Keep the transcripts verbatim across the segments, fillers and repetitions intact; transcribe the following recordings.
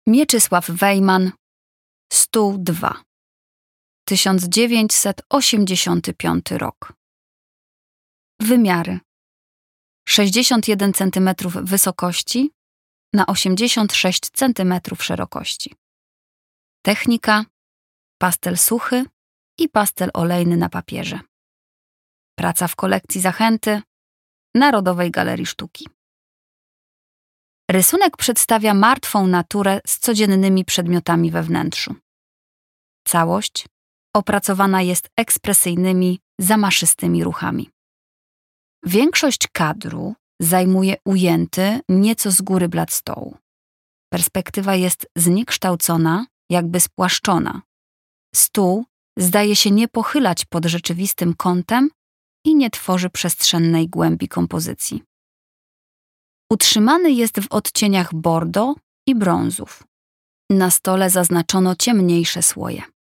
Mieczysław Wejman, Stół dwa, tysiąc dziewięćset osiemdziesiąty piąty rok. Wymiary: sześćdziesiąt jeden centymetrów wysokości na osiemdziesiąt sześć centymetrów szerokości. Technika: pastel suchy i pastel olejny na papierze. Praca w kolekcji Zachęty Narodowej Galerii Sztuki. Rysunek przedstawia martwą naturę z codziennymi przedmiotami we wnętrzu. Całość opracowana jest ekspresyjnymi, zamaszystymi ruchami. Większość kadru zajmuje ujęty, nieco z góry blat stołu. Perspektywa jest zniekształcona, jakby spłaszczona. Stół zdaje się nie pochylać pod rzeczywistym kątem i nie tworzy przestrzennej głębi kompozycji. Utrzymany jest w odcieniach bordo i brązów. Na stole zaznaczono ciemniejsze słoje.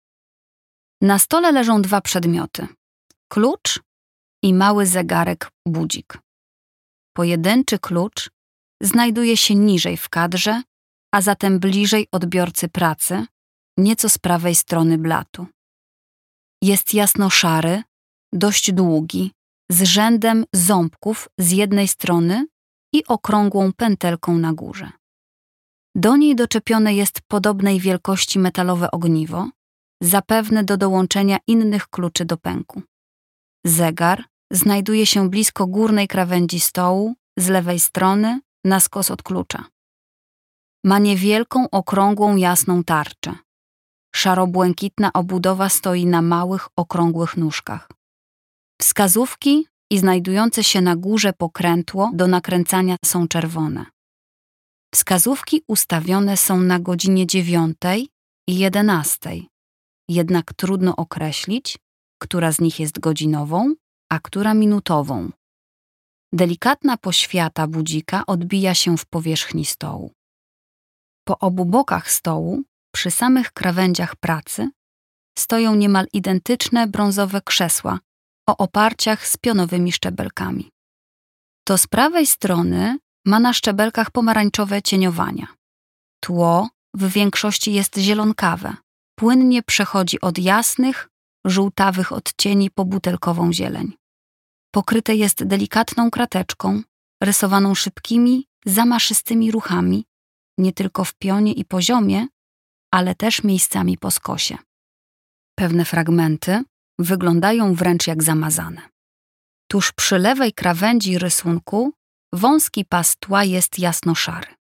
Na stole leżą dwa przedmioty: klucz i mały zegarek budzik. Pojedynczy klucz znajduje się niżej w kadrze, a zatem bliżej odbiorcy pracy, nieco z prawej strony blatu. Jest jasno-szary, dość długi, z rzędem ząbków z jednej strony i okrągłą pętelką na górze. Do niej doczepione jest podobnej wielkości metalowe ogniwo, zapewne do dołączenia innych kluczy do pęku. Zegar znajduje się blisko górnej krawędzi stołu, z lewej strony, na skos od klucza. Ma niewielką, okrągłą, jasną tarczę. Szaro-błękitna obudowa stoi na małych, okrągłych nóżkach. Wskazówki i znajdujące się na górze pokrętło do nakręcania są czerwone. Wskazówki ustawione są na godzinie dziewiątej i jedenastej, jednak trudno określić, która z nich jest godzinową, a która minutową. Delikatna poświata budzika odbija się w powierzchni stołu. Po obu bokach stołu, przy samych krawędziach pracy, stoją niemal identyczne brązowe krzesła o oparciach z pionowymi szczebelkami. To z prawej strony ma na szczebelkach pomarańczowe cieniowania. Tło w większości jest zielonkawe, płynnie przechodzi od jasnych, żółtawych odcieni po butelkową zieleń. Pokryte jest delikatną krateczką, rysowaną szybkimi, zamaszystymi ruchami, nie tylko w pionie i poziomie, ale też miejscami po skosie. Pewne fragmenty wyglądają wręcz jak zamazane. Tuż przy lewej krawędzi rysunku wąski pas tła jest jasno-szary.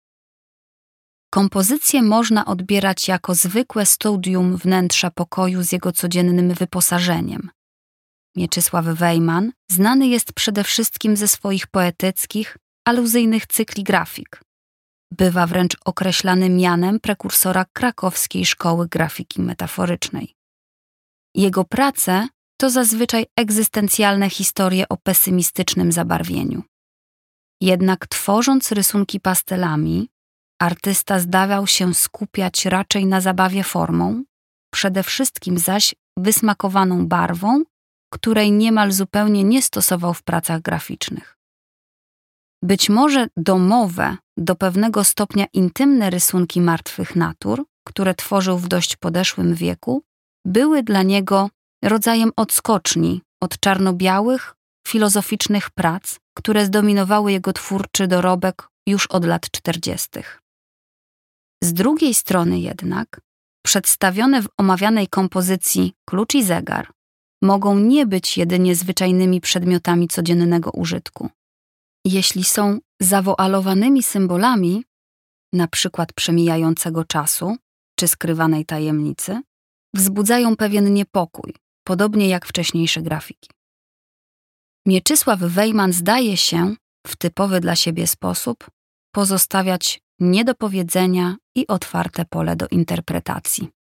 Kompozycję można odbierać jako zwykłe studium wnętrza pokoju z jego codziennym wyposażeniem. Mieczysław Wejman znany jest przede wszystkim ze swoich poetyckich, aluzyjnych cykli grafik. Bywa wręcz określany mianem prekursora krakowskiej szkoły grafiki metaforycznej. Jego prace to zazwyczaj egzystencjalne historie o pesymistycznym zabarwieniu. Jednak tworząc rysunki pastelami, artysta zdawał się skupiać raczej na zabawie formą, przede wszystkim zaś wysmakowaną barwą, której niemal zupełnie nie stosował w pracach graficznych. Być może domowe, do pewnego stopnia intymne rysunki martwych natur, które tworzył w dość podeszłym wieku, były dla niego rodzajem odskoczni od czarno-białych, filozoficznych prac, które zdominowały jego twórczy dorobek już od lat czterdziestych. Z drugiej strony jednak, przedstawione w omawianej kompozycji klucz i zegar mogą nie być jedynie zwyczajnymi przedmiotami codziennego użytku. Jeśli są zawoalowanymi symbolami, na przykład przemijającego czasu czy skrywanej tajemnicy, wzbudzają pewien niepokój, podobnie jak wcześniejsze grafiki. Mieczysław Wejman zdaje się, w typowy dla siebie sposób, pozostawiać niedopowiedzenia i otwarte pole do interpretacji.